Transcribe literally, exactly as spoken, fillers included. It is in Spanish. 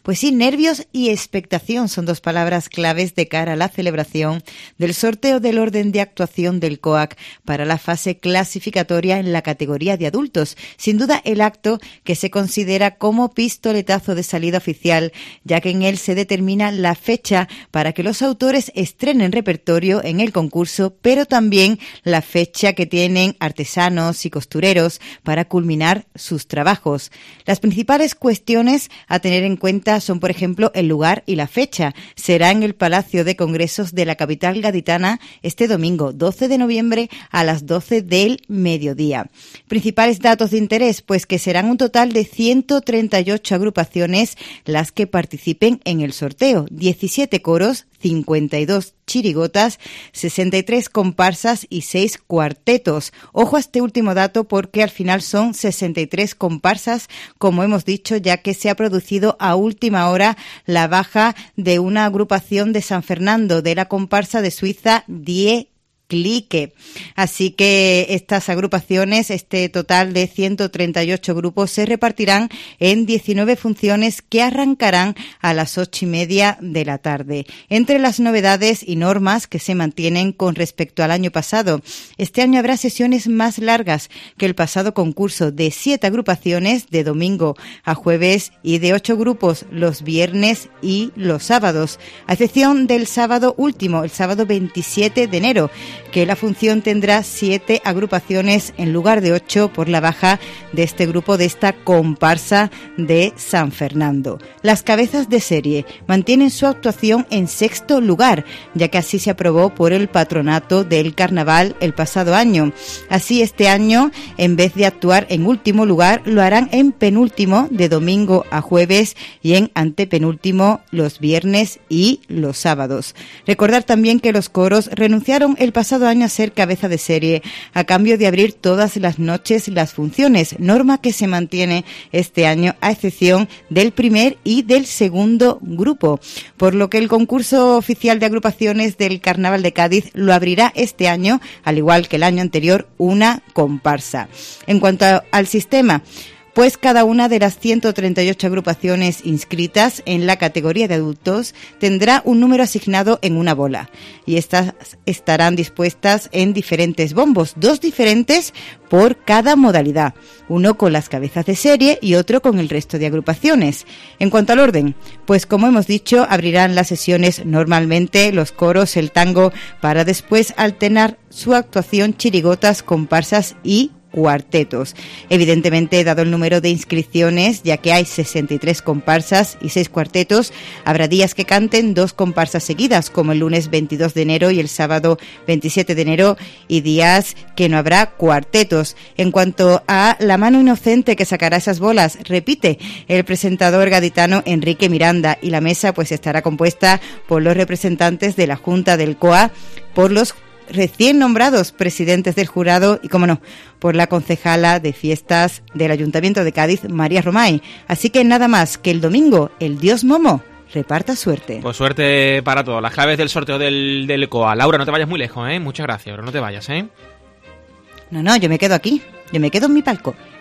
Pues sí, nervios y expectación son dos palabras claves de cara a la celebración del sorteo del orden de actuación del C O A C para la fase clasificatoria en la categoría de adultos. Sin duda, el acto que se considera como pistoletazo de salida oficial, ya que en él se determina la fecha para que los autores estrenen repertorio en el concurso, pero también la fecha que tienen artesanos y costureros para culminar sus trabajos. Las principales cuestiones a tener en cuenta son, por ejemplo, el lugar y la fecha. Será en el Palacio de Congresos de la capital gaditana este domingo, doce de noviembre, a las doce del mediodía. Principales datos de interés, pues que serán un total de ciento treinta y ocho agrupaciones las que participen en el sorteo, diecisiete coros, cincuenta y dos chirigotas, sesenta y tres comparsas y seis cuartetos. Ojo a este último dato porque al final son sesenta y tres comparsas, como hemos dicho, ya que se ha producido a última hora la baja de una agrupación de San Fernando, de la comparsa de Suiza Die Clique. Así que estas agrupaciones, este total de ciento treinta y ocho grupos, se repartirán en diecinueve funciones que arrancarán a las ocho y media de la tarde. Entre las novedades y normas que se mantienen con respecto al año pasado, este año habrá sesiones más largas que el pasado concurso, de siete agrupaciones de domingo a jueves y de ocho grupos los viernes y los sábados, a excepción del sábado último, el sábado veintisiete de enero, que la función tendrá siete agrupaciones en lugar de ocho por la baja de este grupo, de esta comparsa de San Fernando. Las cabezas de serie mantienen su actuación en sexto lugar, ya que así se aprobó por el patronato del carnaval el pasado año. Así, este año, en vez de actuar en último lugar, lo harán en penúltimo de domingo a jueves y en antepenúltimo los viernes y los sábados. Recordar también que los coros renunciaron el pasado año a ser cabeza de serie a cambio de abrir todas las noches las funciones, norma que se mantiene este año a excepción del primer y del segundo grupo, por lo que el concurso oficial de agrupaciones del Carnaval de Cádiz lo abrirá este año, al igual que el año anterior, una comparsa. En cuanto a, al sistema, pues cada una de las ciento treinta y ocho agrupaciones inscritas en la categoría de adultos tendrá un número asignado en una bola y estas estarán dispuestas en diferentes bombos, dos diferentes por cada modalidad, uno con las cabezas de serie y otro con el resto de agrupaciones. En cuanto al orden, pues como hemos dicho, abrirán las sesiones normalmente los coros, el tango, para después alternar su actuación chirigotas, comparsas y cuartetos. Evidentemente, dado el número de inscripciones, ya que hay sesenta y tres comparsas y seis cuartetos, habrá días que canten dos comparsas seguidas, como el lunes veintidós de enero y el sábado veintisiete de enero, y días que no habrá cuartetos. En cuanto a la mano inocente que sacará esas bolas, repite el presentador gaditano Enrique Miranda, y la mesa pues estará compuesta por los representantes de la Junta del C O A, por los recién nombrados presidentes del jurado y, como no, por la concejala de fiestas del Ayuntamiento de Cádiz, María Romay. Así que nada más, que el domingo el dios Momo reparta suerte. Pues suerte para todos. Las claves del sorteo del, del C O A. Laura, no te vayas muy lejos, ¿eh? Muchas gracias, pero no te vayas, ¿eh? No, no, yo me quedo aquí. Yo me quedo en mi palco.